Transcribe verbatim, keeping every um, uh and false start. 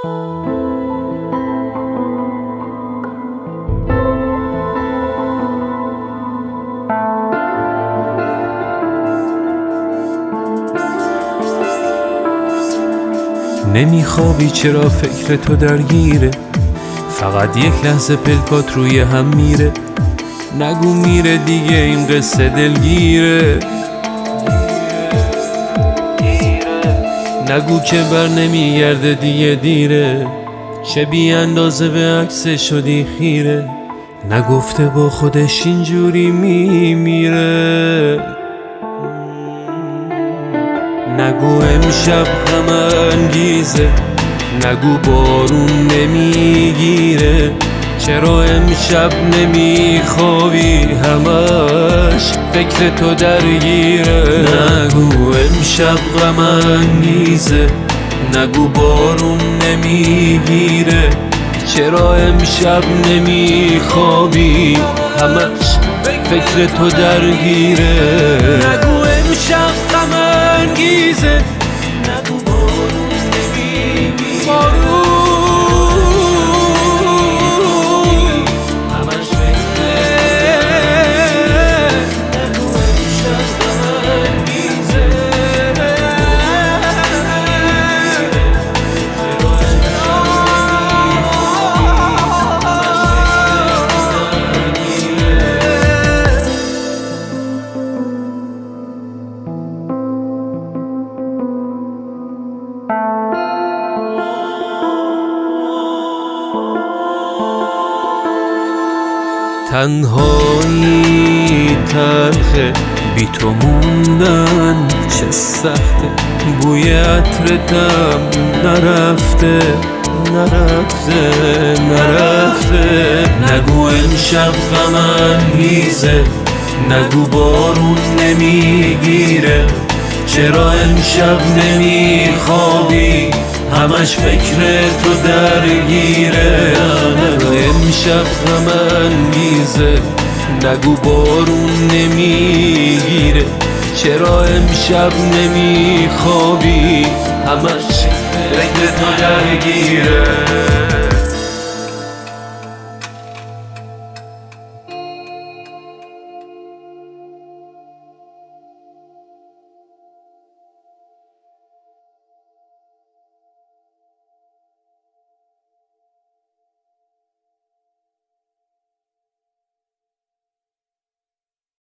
نمیخوابی چرا فکر تو درگیره؟ فقط یک لحظه پلکات روی هم میره. نگو میره دیگه این قصه دلگیره. نگو که بر نمیگرده دیگه دیره. چه بی اندازه به عکس شدی خیره. نگفته با خودش اینجوری میمیره. نگو امشب غم انگیزه. نگو بارون نمیگیره. چرا امشب نمیخوابی همش فکر تو درگیره. نگو امشب غم انگیزه. نگو بارون نمیگیره. چرا امشب نمیخوابی همش فکر تو درگیره. نگو امشب غم انگیزه. نگو بارون نمیگیره. بارون همش نگو امشب غم انگیزه. تنهایی تلخه بی تو موندن چه سخته. بوی عطرتم نرفته نرفته نرفته. نگو امشب غم انگیزه. نگو بارون نمیگیره. چرا امشب نمیخوابی همش فکر تو درگیره. نگو امشب غم انگیزه. نگو بارون نمیگیره. چرا امشب نمیخوابی همش فکر تو درگیره.